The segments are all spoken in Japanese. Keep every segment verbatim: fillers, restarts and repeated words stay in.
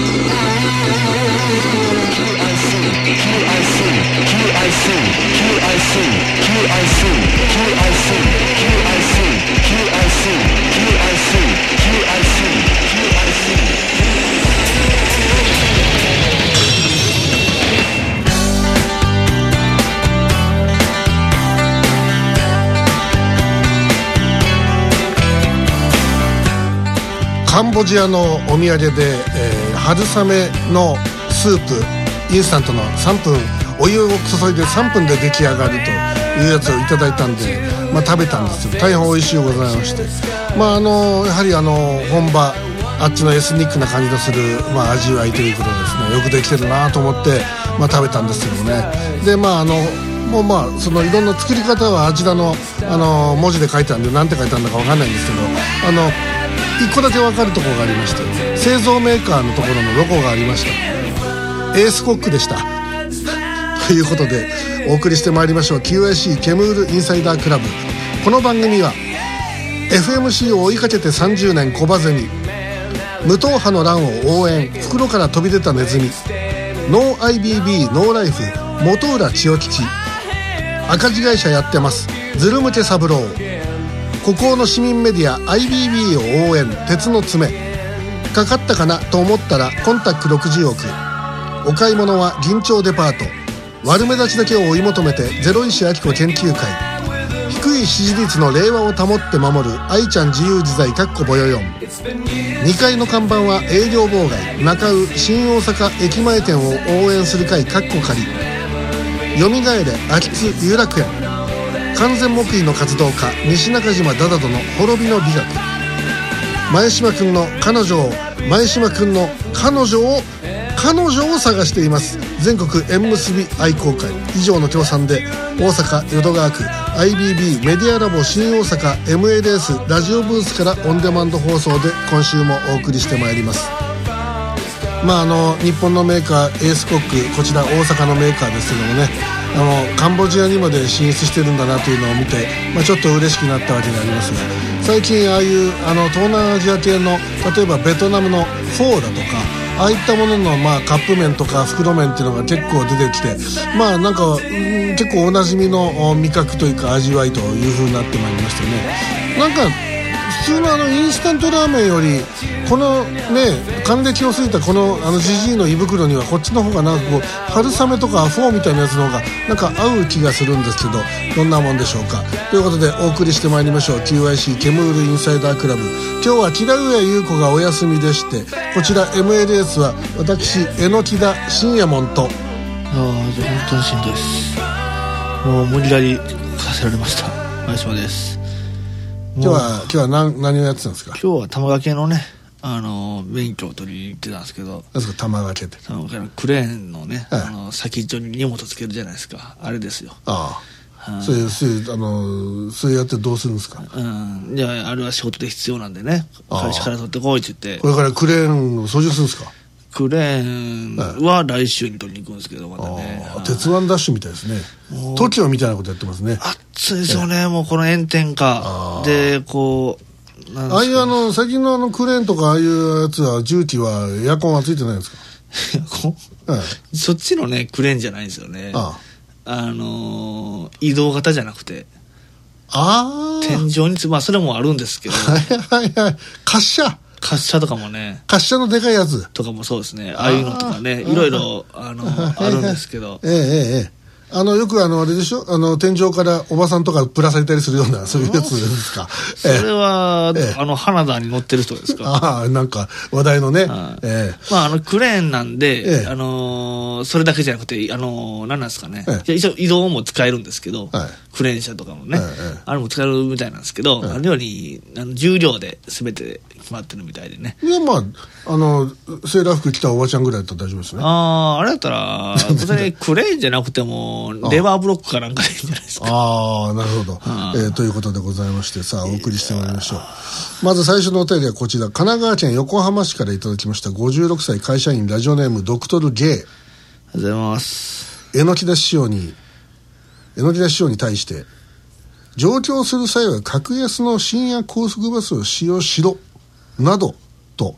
カンボジアのお土産で、えー、春雨のスープインスタントのさんぷんお湯を注いでさんぷんで出来上がるというやつをいただいたんで、まあ、食べたんですよ。大変美味しいございまして、まあ、あのやはりあの本場あっちのエスニックな感じのする、まあ、味わいということですね。よくできてるなと思って、まあ、食べたんですけどね。でまああのもうまあそのいろんな作り方はあちらの、あの文字で書いてあるんで何て書いてあるのか分かんないんですけど、あのいっこだけ分かるところがありまして、製造メーカーのところのロゴがありました。エースコックでしたということでお送りしてまいりましょう。 キューアイシー ケムールインサイダークラブ。この番組は エフエムシー を追いかけてさんじゅうねん小バゼに無党派の乱を応援、袋から飛び出たネズミ、ノー アイビービー ノーライフ本浦千代吉、赤字会社やってますズルムケ三郎、孤高の市民メディア アイビービー を応援鉄の爪、かかったかなと思ったらコンタックろくじゅうおく、お買い物は銀町デパート、悪目立ちだけを追い求めてゼロ石明子研究会、低い支持率の令和を保って守る愛ちゃん自由自在かっこぼよよん、にかいの看板は営業妨害中尾新大阪駅前店を応援する会かっこ仮、よみがえれ秋津有楽園、完全黙秘の活動家西中島ダダドの滅びの美学、前島くんの彼女を前島くんの彼女を彼女を探しています全国縁結び愛好会。以上の協賛で大阪淀川区 アイビービー メディアラボ新大阪 エムエルエス ラジオブースからオンデマンド放送で今週もお送りしてまいります。まああの日本のメーカーエースコック、こちら大阪のメーカーですけどもね、あのカンボジアにまで進出してるんだなというのを見て、まあ、ちょっと嬉しくなったわけでありますが、最近ああいうあの東南アジア系の例えばベトナムのフォーだとかああいったものの、まあ、カップ麺とか袋麺っていうのが結構出てきて、まあなんか、うん、結構おなじみの味覚というか味わいという風になってまいりましてね、なんか普通のあのインスタントラーメンよりこのね還暦を過ぎたこのあのジジイの胃袋にはこっちの方がなんかこう春雨とかフォーみたいなやつの方がなんか合う気がするんですけど、どんなもんでしょうか。ということでお送りしてまいりましょう。 キューアイシー ケムールインサイダークラブ。今日は木田上優子がお休みでして、こちら エムエルエス は私榎田信也門と、ああ本当にしんどいです。もう無理やりさせられました。前島です。 今日は今日は 何, 何をやってたんですか。 今日は玉掛けのねあの免許を取りに行ってたんですけど、 何ですか玉掛けって。 玉掛けのクレーンのね、はい、あの先っちょに荷物つけるじゃないですか、あれですよ。ああ、はあ、そういうそういうあのそうやってどうするんですか。 うん、じゃああれは仕事で必要なんでね、会社から取ってこいって言って。 これからクレーンを操縦するんですか。 クレーンは来週に取りに行くんですけど、またね、 鉄腕ダッシュみたいですね。トキオみたいなことやってますね。 暑いですよね、もうこの炎天下でこう、 ああいうあの最近のあのクレーンとかああいうやつは重機はエアコンはついてないんですか。 エアコン、はい、そっちのねクレーンじゃないんですよね。ああ、あのー、移動型じゃなくて、あ天井につ、まあそれもあるんですけど、はいはいはい、滑車滑車とかもね、 滑車のでかいやつとかもそうですね、ああいうのとかね、いろいろあのあるんですけど、 ええええ、あのよくあのあれでしょ、あの天井からおばさんとかぶら下げたりするようなそういうやつですか。 それは、ええ、あの花田に乗ってる人ですか。 ああ、なんか話題のね、ええ、まああのクレーンなんで、ええ、あのー、それだけじゃなくて、あのー、何なんですかね、ええ、一応移動も使えるんですけど、はい、クレーン車とかもね、ええ、あれも使えるみたいなんですけど、ええ、あれよりあの重量で全て決まってるみたいでね。 いやまああのセーラー服着たおばちゃんぐらいだったら大丈夫ですね。 ああ、あれだったらそれクレーンじゃなくてもレバーブロックかなんかでいいんじゃないですか。 ああ、なるほど、えー、ということでございまして、さあお送りしてまいりましょう。まず最初のお便りはこちら、神奈川県横浜市からいただきました。ごじゅうろくさい会社員、ラジオネームドクトルゲイ。ありがとうございます。 榎田師匠に榎田師匠に対して、上京する際は格安の深夜高速バスを使用しろなどと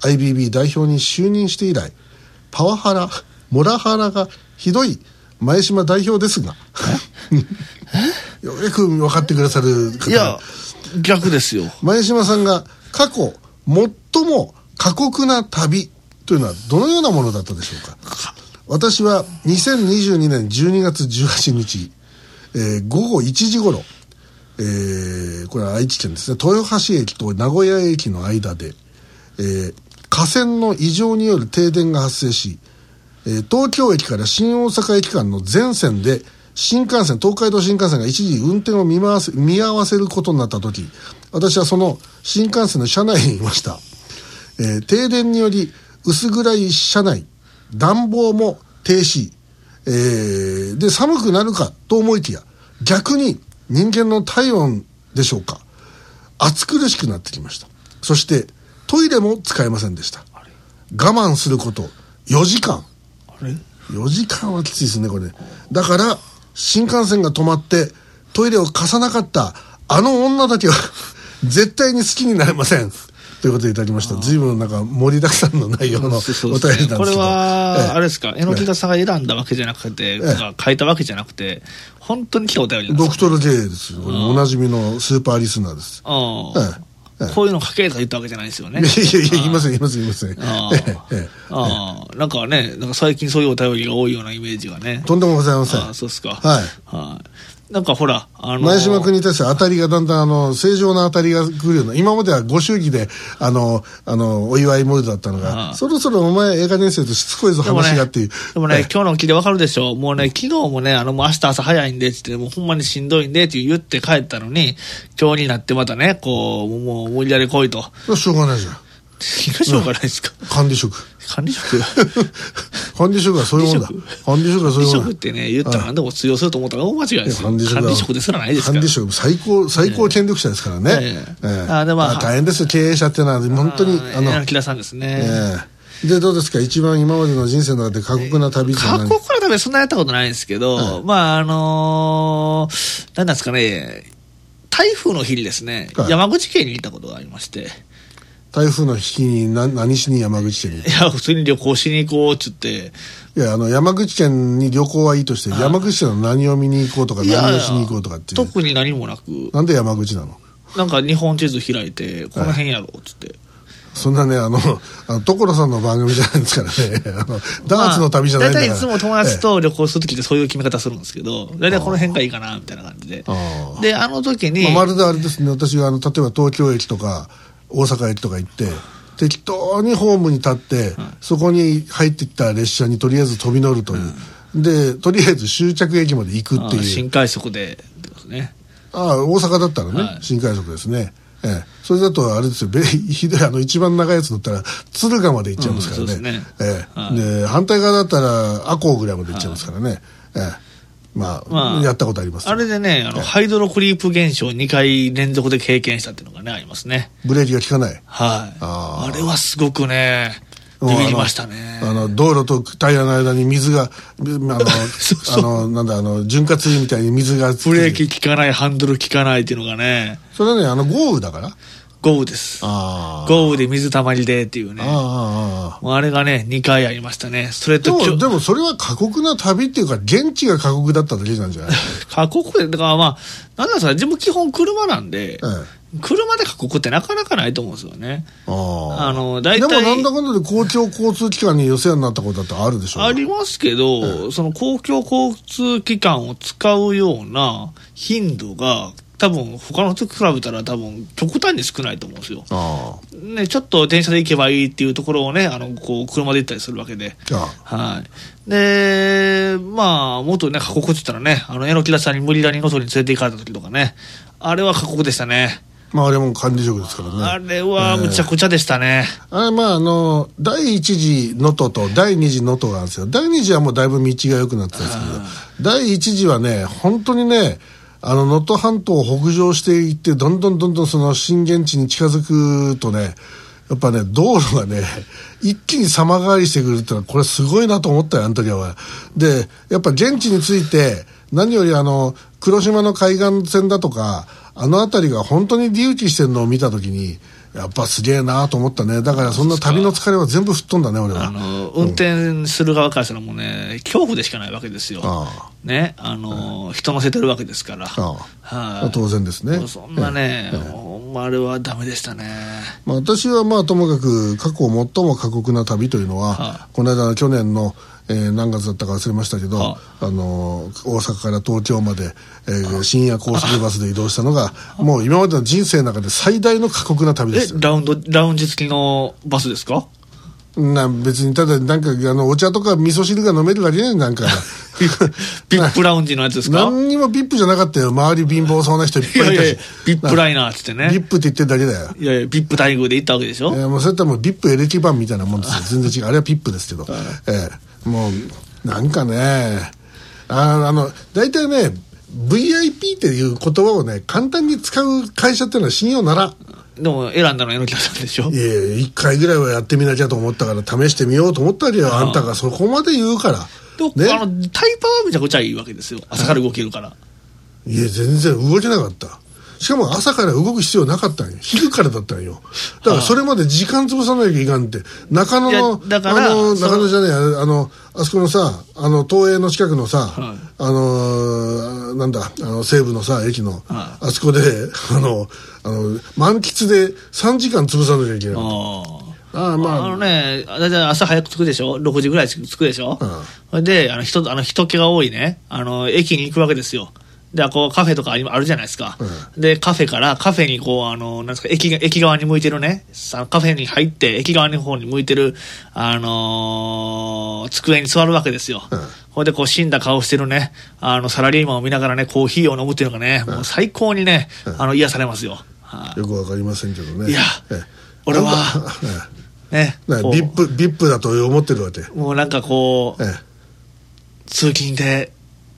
アイビービー 代表に就任して以来、パワハラモラハラがひどい前島代表ですがよく分かってくださる方。 いや逆ですよ。 前島さんが過去最も過酷な旅というのはどのようなものだったでしょうか。私はにせんにじゅうにねんじゅうにがつじゅうはちにち、えー、ごごいちじ頃、えー、これは愛知県ですね、豊橋駅と名古屋駅の間で、えー、架線の異常による停電が発生し、えー、東京駅から新大阪駅間の全線で新幹線東海道新幹線が一時運転を見回せ見合わせることになった時、私はその新幹線の車内にいました。えー、停電により薄暗い車内、暖房も停止、えー、で寒くなるかと思いきや、逆に人間の体温でしょうか、暑苦しくなってきました。そしてトイレも使えませんでした。我慢することよじかん。 あれよじかんはきついですねこれ。だから新幹線が止まってトイレを貸さなかったあの女だけは絶対に好きになれませんということでいただきました。随分なんか盛りだくさんの内容のお便りなんですけど、 これはあれですか、えのきださんが選んだわけじゃなくて、書いたわけじゃなくて本当に来たお便りなんですか。 ドクトル J ですよ。おなじみのスーパーリスナーです。ああ、こういうの書けとか言ったわけじゃないですよね。 いやいやいや、言いません言いません言いません。 ああ、なんかね、なんか最近そういうお便りが多いようなイメージがね。 とんでもございません。 ああ、そうですか。 はい。 はい。なんかほら、あのー、 前島君に対して当たりがだんだんあの正常な当たりが来るような、今まではご祝儀であのあのお祝いモードだったのが、はあ、そろそろお前映画年生としつこいぞ話がっていう。 でもね、でもね今日の記でわかるでしょ。もうね、昨日もね、あのもう明日朝早いんでって言って、もうほんまにしんどいんでって言って帰ったのに、今日になってまたね、こうもう無理やり来いと。 しょうがないじゃん。 しょうがないですか。 管理職。 管理職管理職はそういうもんだ。管理職はそういうもんだ。 管理職ってね、言ったら何でも通用すると思ったら大間違いですよ。管理職ですらないですから。 管理職最高、最高権力者ですからね。ええええ、あでまあ、大変ですよ、経営者っていうのは。本当に、 あの、木田さんですね。 ええ、で、どうですか、一番今までの人生の中で過酷な旅って何？過酷な旅そんなやったことないんですけど、はい、まあ、あのー、何なんですかね、台風の日にですね、はい、山口県に行ったことがありまして、 台風の日に何、何しに山口県に？ いや、普通に旅行しに行こうっつって。 いや、あの、山口県に旅行はいいとして、山口県の何を見に行こうとか、何をしに行こうとかっていう。 特に何もなく。 なんで山口なの？ なんか日本地図開いて、この辺やろうっつって。はい、 そんなね、あの、あの所さんの番組じゃないですからね。あの、ダーツの旅じゃないんだから。 大体いつも友達と旅行するときってそういう決め方するんですけど、大体この辺がいいかな、みたいな感じで。で、あの時に。 まあ、まるであれですね、私があの、例えば東京駅とか、大阪駅とか行って、適当にホームに立って、うん、そこに入ってきた列車にとりあえず飛び乗るという、うん、でとりあえず終着駅まで行くっていう。 新快速でですね。 ああ、大阪だったらね、はい、新快速ですね。ええ、それだとあれですよ、ひどいあの一番長いやつだったら敦賀まで行っちゃいますからね。うん、そうですね。ええ、はい、で反対側だったら赤穂ぐらいまで行っちゃいますからね。はい、ええ、まあ、まあ、やったことあります。 あれでね、あの、ハイドロクリープ現象をにかい連続で経験したっていうのがね、ありますね。 ブレーキが効かない。 はい。あ, あれはすごくね、ビビりましたね。 あの、あの道路とタイヤの間に水が、あの、そうそうあの、なんだ、あの、潤滑油みたいに水が。 ブレーキ効かない、ハンドル効かないっていうのがね。 それはね、あの、豪雨だから豪雨です。あ豪雨で水たまりでっていうね。あ, あ, あ, あれがね、にかいありましたね。それとでも、でもそれは過酷な旅っていうか、現地が過酷だっただけなんじゃない？ 過酷で、だからまあ、なんなんですかね、自分基本車なんで、ええ、車で過酷ってなかなかないと思うんですよね。ああの、大体。 でもなんだかんだで公共交通機関にお世話になったことだってあるでしょう？ ありますけど、ええ、その公共交通機関を使うような頻度が、多分他の人と比べたら多分極端に少ないと思うんですよ。あね、ちょっと電車で行けばいいっていうところをね、あのこう車で行ったりするわけで、はい。で、まあもっとね過酷って言ったらね、あの榎木田さんに無理やり能登に連れて行かれた時とかね、あれは過酷でしたね。 まああれも管理職ですからね。 あれはむちゃくちゃでしたね。 えー、あれまああの第一次能登と第二次能登があるんですよ。第二次はもうだいぶ道が良くなってたんですけど、第一次はね本当にね。あの能登半島を北上していってどんどんどんどんその震源地に近づくとねやっぱね道路がね一気に様変わりしてくるってのはこれすごいなと思ったよあの時は。でやっぱ現地について何よりあの黒島の海岸線だとかあの辺りが本当に隆起してるのを見た時にやっぱすげえなと思ったね。だからそんな旅の疲れは全部吹っ飛んだね俺は。 あの運転する側からしたらもうね恐怖でしかないわけですよ。あねあの、うん、人乗せてるわけですから。あは当然ですね。 そんなね、ええ、ほんまあれはダメでしたね。 まあ、私はまあともかく過去最も過酷な旅というのは、はあ、この間去年のえー、何月だったか忘れましたけど、ああのー、大阪から東京まで、えー、深夜高速バスで移動したのがもう今までの人生の中で最大の過酷な旅ですよ。 えラウンドラウンジ付きのバスですか？ な別にただなんかあのお茶とか味噌汁が飲めるだけねなんかビップラウンジのやつですか？ 何にもビップじゃなかったよ。周り貧乏そうな人いっぱいいたし。いやいやビップライナーって言ってね。 ビップって言ってるだけだよ。 いやいやビップ待遇で行ったわけでしょ。 いやもうそれともビップエレキ版みたいなもんですよ。全然違う。あれはピップですけど、えー、もうなんかねああの大体ね ブイアイピー っていう言葉をね簡単に使う会社っていうのは信用ならん。 でも選んだのは榎田さんでしょ。 いやいやいっかいぐらいはやってみなきゃと思ったから試してみようと思ったりよ。あんたがそこまで言うからね、あのタイパはめちゃくちゃいいわけですよ。朝から動けるから。 いや全然動けなかった。しかも朝から動く必要なかったんよ。昼からだったんよ。だからそれまで時間潰さなきゃいかんって。中野のだからあの中野じゃねえあのあそこのさあの東映の近くのさ、はい、あのなんだあの西部のさ駅の、はい、あそこであのあの満喫でさんじかん潰さなきゃいけない。 ああまあ、あのね、だいたい朝早く着くでしょ、ろくじぐらい着くでしょ、うん、であの 人, あの人気が多いねあの駅に行くわけですよ。でこうカフェとかあるじゃないですか、うん、でカフェからカフェにこうあのなんですか 駅, 駅側に向いてるねカフェに入って駅側の方に向いてる、あのー、机に座るわけですよ、うん、ほいでこう死んだ顔してるねあのサラリーマンを見ながらねコーヒーを飲むっていうのがね、うん、もう最高にね、うん、あの癒されますよ、はあ、よくわかりませんけどね。 いや俺はね、 ビップ、ビップだと思ってるわけ。 もうなんかこう、ええ、通勤で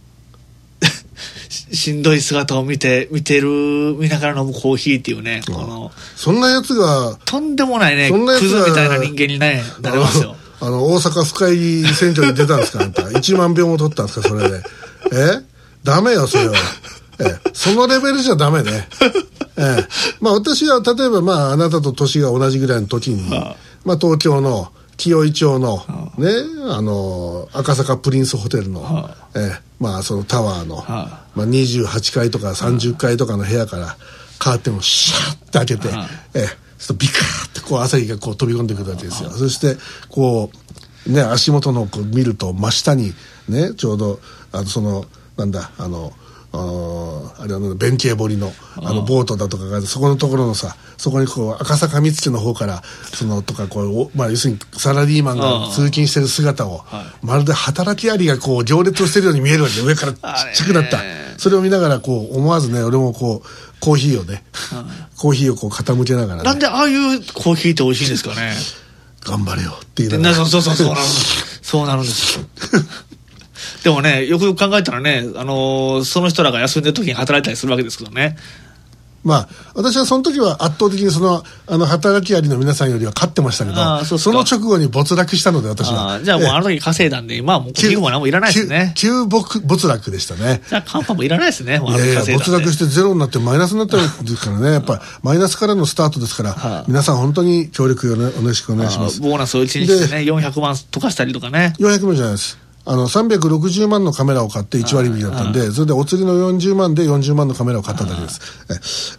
しんどい姿を見て見てる見ながら飲むコーヒーっていうね、このそんなやつがとんでもないねクズみたいな人間にねなれますよ。 あの大阪府会選挙に出たんですかあんたいちまん票も取ったんですかそれで。えダメよそれは。えそのレベルじゃダメね。えまあ私は例えばまああなたと年が同じぐらいの時に、はあまあ、東京の紀尾井町の、はあね、あの赤坂プリンスホテルの、はあえまあ、そのタワーの、はあまあ、にじゅうはちかいとかさんじゅっかいとかの部屋からカーテンをシャッと開けて、はあえそビカーッてこう朝日がこう飛び込んでくるわけですよ。はあ、そしてこう、ね、足元のこう見ると真下に、ね、ちょうどあのそのなんだあのあ, あれは弁慶堀のあのボートだとかがそこのところのさそこにこう赤坂見附の方からそのとかこう、まあ、要するにサラリーマンが通勤してる姿をまるで働きアリがこう行列をしてるように見えるわけで上からちっちゃくなったそれを見ながらこう思わずね俺もこうコーヒーをねコーヒーをこう傾けながらねなんでああいうコーヒーって美味しいんですかね頑張れよっていうのそうそうそうそうなるそうなるんですでもねよくよく考えたらね、あのー、その人らが休んでる時に働いたりするわけですけどね。 まあ私はその時は圧倒的にそのあの働きアリの皆さんよりは勝ってましたけど そ, その直後に没落したので私はあじゃあもうあの時稼いだんで今はもう寄付も何もいらないですね。 急没落でしたね。 じゃあカンパもいらないですね。もういやいや没落してゼロになってマイナスになったんですからねやっぱマイナスからのスタートですから、はあ、皆さん本当に協力を、ね、お願いします。 ボーナスをいちにちでねよんひゃくまん溶かしたりとかね。 よんひゃくまんじゃないですあのさんびゃくろくじゅうまんのカメラを買っていちわり引きだったんでそれでお釣りのよんじゅうまんでよんじゅうまんのカメラを買っただけです。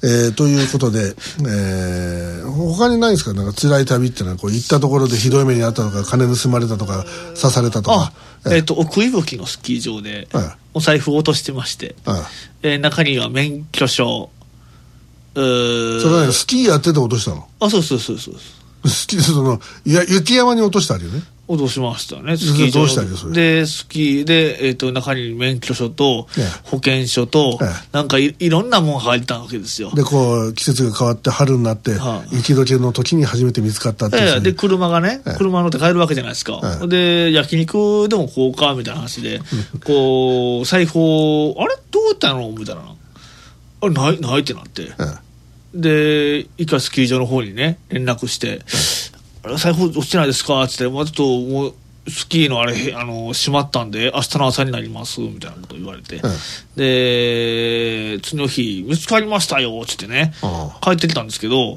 ええー、ということで、えー、他にないですかなんか辛い旅ってのはこう行ったところでひどい目にあったとか金盗まれたとか刺されたとかえー、えー、と奥伊吹のスキー場でお財布を落としてまして、えー、中には免許証それは、ね、スキーやってて落としたのあそうそうそうそうスキーそのいや雪山に落としたあるよね落としましたねスキー場どうしたんですかでスキーで、えー、と中に免許証と保険証と、ええ、なんか い, いろんなもん入ったわけですよ。 でこう季節が変わって春になって、はあ、雪解けの時に初めて見つかったっていう、 ええ、で車がね、ええ、車乗って帰るわけじゃないですか、ええ、で焼肉でもこうかみたいな話でこう財布をあれどうやったのみたいなあれないないってなって、ええ、で一回スキー場の方にね連絡して、ええ、財布落ちてないですかって言って、まあ、ちょっともうスキーのあれあの閉まったんで明日の朝になりますみたいなこと言われて、うん、で次の日見つかりましたよって言ってね帰ってきたんですけど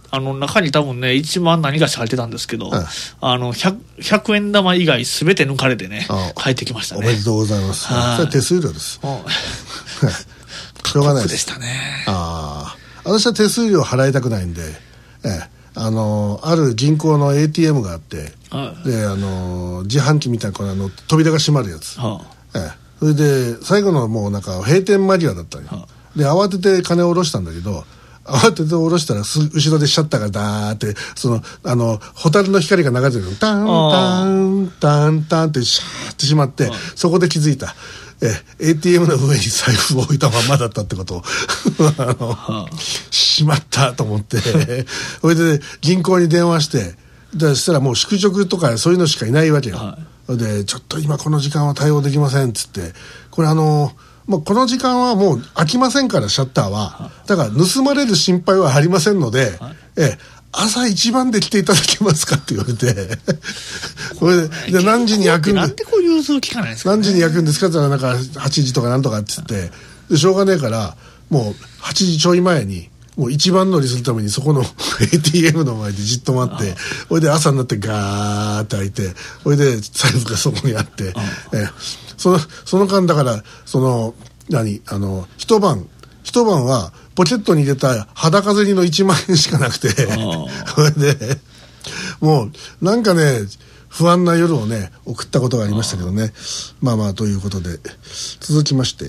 あの中に多分ねいちまん何がし入ってたんですけど、はい、あの ひゃく, ひゃくえん玉以外すべて抜かれてね帰ってきましたね。 おめでとうございます。それは手数料です。しょうがないです。 でしたね。 ああ、私は手数料払いたくないんで、ええ、あのある銀行の エーティーエム があって、はい、であの自販機みたいなこのあの扉が閉まるやつ、はあ、ええ、それで最後のもうなんか閉店間際だったのよ、はあ、で慌てて金を下ろしたんだけど、慌てて下ろしたらす後ろでシャッターがダーってそのあの蛍の光が流れてるのタンタンタンタンってシャーってしまって、そこで気づいた。え エーティーエム の上に財布を置いたままだったってことをあの、はあ、しまったと思ってそれで銀行に電話してそしたらもう宿直とかそういうのしかいないわけよ、はい、でちょっと今この時間は対応できませんっつって、これあのもうこの時間はもう開きませんからシャッターは、だから盗まれる心配はありませんので、はい、え朝一番で来ていただけますかって言われてこれ で, で何時に開くんでなんでこう融通聞かないんですか、ね、 何時に開くんですかって言ったらなんかはちじとかなんとかって言ってでしょうがねえからもうはちじちょい前にもう一番乗りするためにそこの エーティーエム の前でじっと待って、それで朝になってガーって開いて、それで財布がそこにあって、えそのその間だからその何あの一晩一晩はポケットに入れた裸銭のいちまんえんしかなくてそれでもうなんかね不安な夜をね送ったことがありましたけどね。まあまあということで続きまして、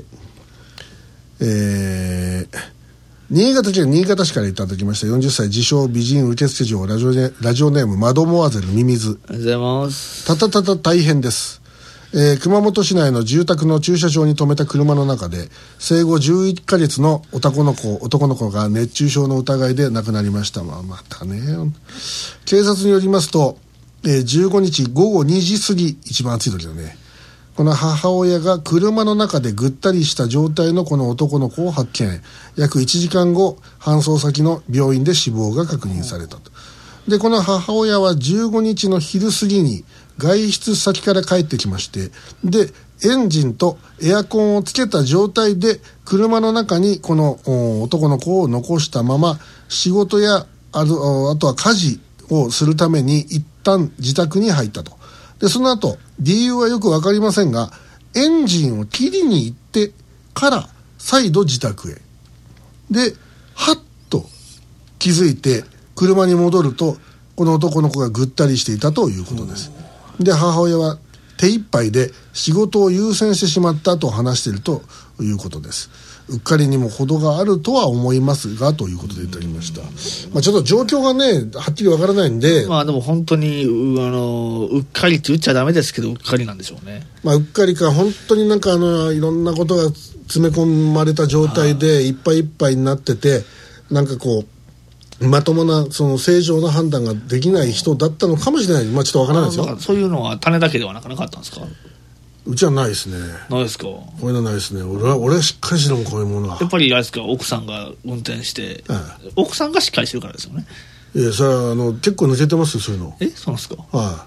えー、新潟県新潟市からいただきましたよんじゅっさい自称美人受付嬢ラジオネラジオネームマドモアゼルミミズ。 ありがとうございます。 たたたた大変です。えー、熊本市内の住宅の駐車場に停めた車の中で生後じゅういっかげつの男の子男の子が熱中症の疑いで亡くなりました。まあ、またね警察によりますと、えー、じゅうごにちごごにじ過ぎ一番暑い時だね、この母親が車の中でぐったりした状態のこの男の子を発見。約いちじかんご搬送先の病院で死亡が確認されたと。でこの母親はじゅうごにちの昼過ぎに外出先から帰ってきまして、でエンジンとエアコンをつけた状態で車の中にこの男の子を残したまま仕事やあと、あとは家事をするために一旦自宅に入ったと。でその後理由はよく分かりませんがエンジンを切りに行ってから再度自宅へではっと気づいて車に戻るとこの男の子がぐったりしていたということです。で母親は手一杯で仕事を優先してしまったと話しているということです。うっかりにも程があるとは思いますがということでいただきました。まあ、ちょっと状況がねはっきりわからないんで、 まあでも本当に う, あのうっかりって言っちゃダメですけどうっかりなんでしょうね。 まあ、うっかりか本当になんかあのいろんなことが詰め込まれた状態でいっぱいいっぱいになっててなんかこうまともなその正常な判断ができない人だったのかもしれない。まあちょっとわからないですよ。 そういうのは種だけではなかなかったんですか。 うちはないですね。 ないですか。 こういうのないですね。俺は俺はしっかりしてるもんこういうものは。 やっぱりあれですか奥さんが運転して、ええ、奥さんがしっかりしてるからですよね。 いやそれはあの結構抜けてますよそういうの。 えそうなんですか。 はい、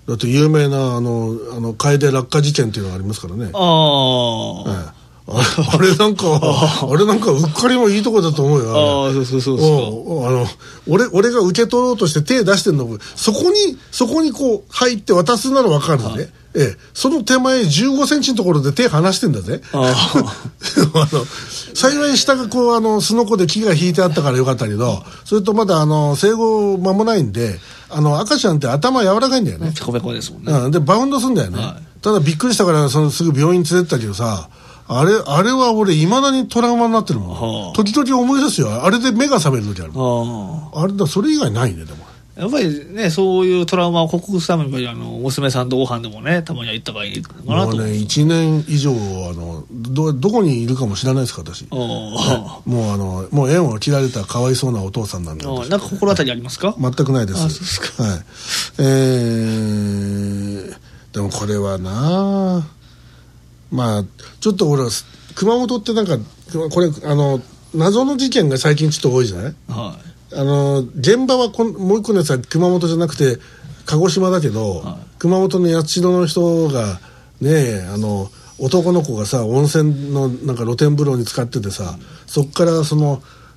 だって有名なあのあの楓落下事件っていうのがありますからね。 ああ、 ええあれ, あれなんかあれなんかうっかりもいいとこだと思うよ。 ああそうそうそうそうあの 俺, 俺が受け取ろうとして手出してんのそこにそこにこう入って渡すなら分かるね、はい、ええ、その手前じゅうごセンチのところで手離してんだぜ。ああの幸い下がこうあのすのこで木が引いてあったからよかったけどそれとまだあの生後間もないんであの赤ちゃんって頭柔らかいんだよね。 ペコペコですもんね、 うん、でバウンドするんだよね、はい、ただびっくりしたからそのすぐ病院連れてったけどさあれ、あれは俺未だにトラウマになってるもん、はあ、時々思い出すよ。あれで目が覚める時ある、はあ、あれだそれ以外ないね。でもやっぱりねそういうトラウマを克服するためにあの娘さんとご飯でもねたまには行った方がいいかなと。もうねいちねん以上あの ど, どこにいるかも知らないですか私。もうあのもう縁を切られたかわいそうなお父さんなんで。 なんか心当たりありますか。 全くないです。 あそうですか。 はい、えー、でもこれはなまあちょっと俺は熊本ってなんかこれあの謎の事件が最近ちょっと多いじゃない、はい、あの現場はこんもう一個のやつは熊本じゃなくて鹿児島だけど、はい、熊本の八代の人がねあの男の子がさ温泉のなんか露天風呂に使っててさ、うん、そっからその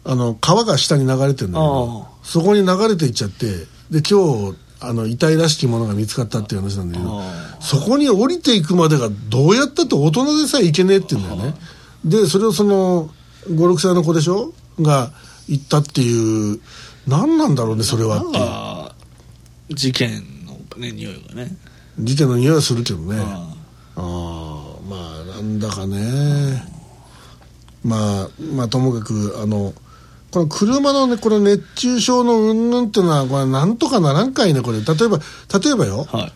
あの川が下に流れてるんだけど、そこに流れていっちゃって、で今日あの遺体らしきものが見つかったっていう話なんだけど、そこに降りていくまでがどうやったって大人でさえ行けねえって言うんだよね。でそれをそのごろくさいの子でしょが行ったっていう、何なんだろうねそれはっていう。 事件の、ね、匂いがね、 事件の匂いはするけどね。ああ、まあなんだかね、まあまあともかくあのこの車のねこれ熱中症の云々っていうのはこれなんとかならんかいね。これ例えば例えばよ、はい、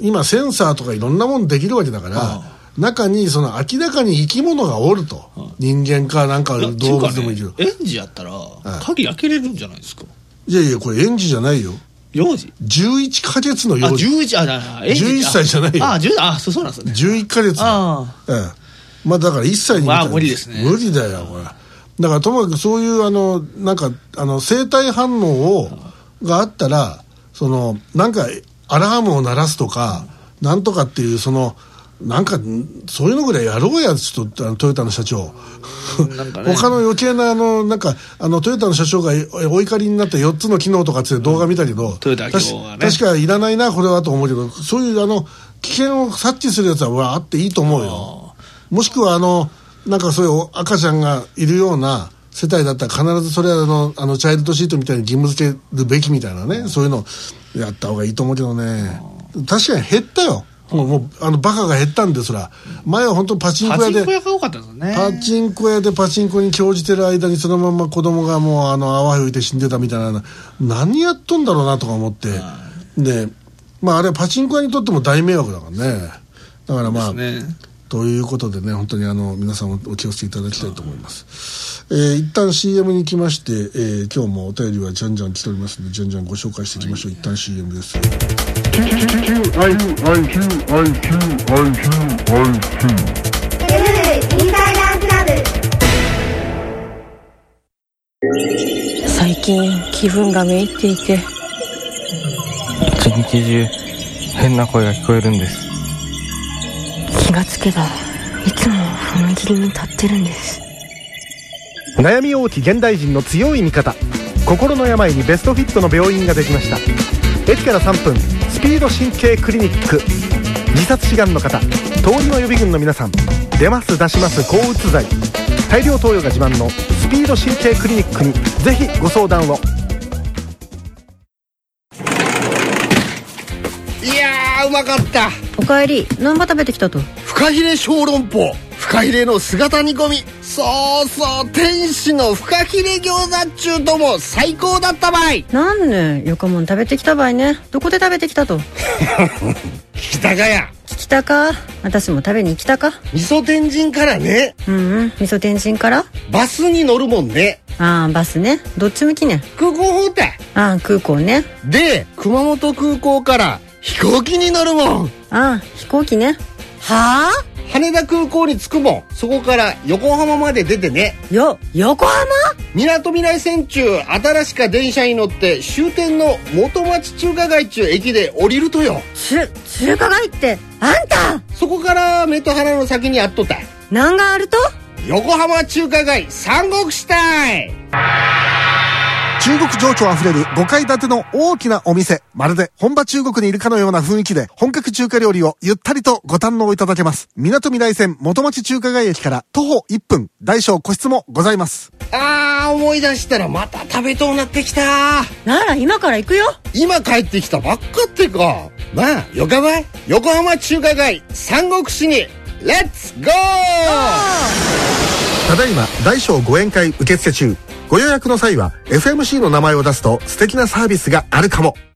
今センサーとかいろんなものできるわけだから、はあ、中にその明らかに生き物がおると、はあ、人間かなんか動物でもいいけど、 ね、エンジやったら鍵開けれるんじゃないですか。 いやいやこれエンジじゃないよ。 幼児じゅういっかげつの幼児。 あじゅういち、ああじゅういっさいじゃないよ。 ああそうそうなんですね。 じゅういっかげつ。ああ、ええ、まあだからいっさいにまあ無理ですね。 無理だよこれ。だからともかくそういうあのなんかあの生体反応をがあったら、そのなんかアラームを鳴らすとか、なんとかっていうそのなんかそういうのぐらいやろうやちょっとあのトヨタの社長。なんかね、他の余計なあのなんかあのトヨタの社長がお怒りになったよっつの機能とかって動画見たけど、うん、 トヨタ機能がね、 確かいらないなこれはと思うけど、そういうあの危険を察知するやつはわあっていいと思うよ。もしくはあのなんかそういう赤ちゃんがいるような世帯だったら必ずそれはあのあのチャイルドシートみたいに義務付けるべきみたいなね、そういうのやった方がいいと思うけどね。確かに減ったよ。もう、もうあのバカが減ったんで、そら前は本当パチンコ屋でパチンコ屋が多かったんですよね。 パチンコ屋でパチンコに興じてる間にそのまま子供がもうあの泡吹いて死んでたみたいな、何やっとんだろうなとか思って、でまああれパチンコ屋にとっても大迷惑だからね。だからまあ、ね、ということでね、本当にあの皆さんお気をつけいただきたいと思います。えー、一旦 シーエム に行きまして、えー、今日もお便りはじゃんじゃん来ておりますので、じゃんじゃんご紹介していきましょう。一旦 シーエム です。 最近気分がめいっていて、 一日中変な声が聞こえるんです。 気がつけばいつも踏切に立ってるんです。 悩み多き現代人の強い味方、心の病にベストフィットの病院ができました。駅からさんぷん、スピード神経クリニック。自殺志願の方、通りの予備軍の皆さん、出ます出します抗うつ剤、大量投与が自慢のスピード神経クリニックにぜひご相談を。 いやーうまかった。 おかえり。何ば食べてきたと。 フカヒレ小籠包、フカヒレの姿煮込み、そうそう天使のフカヒレ餃子っちゅうとも最高だったばい。 なんねよかもん食べてきたばいね。どこで食べてきたと。 聞きたかや。 聞きたか。私も食べに行きたか。 味噌天神からね。 うんうん、味噌天神からバスに乗るもんね。 ああバスね。どっち向きね。 空港方たい。 ああ空港ね。 で熊本空港から飛行機に乗るもん。 ああ飛行機ね。はあ羽田空港に着くもん。そこから横浜まで出てね。 よ横浜みなとみらい線中新しか電車に乗って終点の元町中華街中駅で降りるとよ。 中中華街ってあんた。 そこから目と鼻の先にあっとったい。 何があると。 横浜中華街三国志たい。 中国情緒あふれるごかい建ての大きなお店、まるで本場中国にいるかのような雰囲気で本格中華料理をゆったりとご堪能いただけます。みなとみらい線元町中華街駅から徒歩いっぷん、大小個室もございます。 あー思い出したらまた食べとうなってきた。 なら今から行くよ。 今帰ってきたばっかってか。まあよかばい。横浜中華街三国志にレッツゴー。 ただいま大小ご宴会受付中。ご予約の際は エフエムシー の名前を出すと素敵なサービスがあるかも。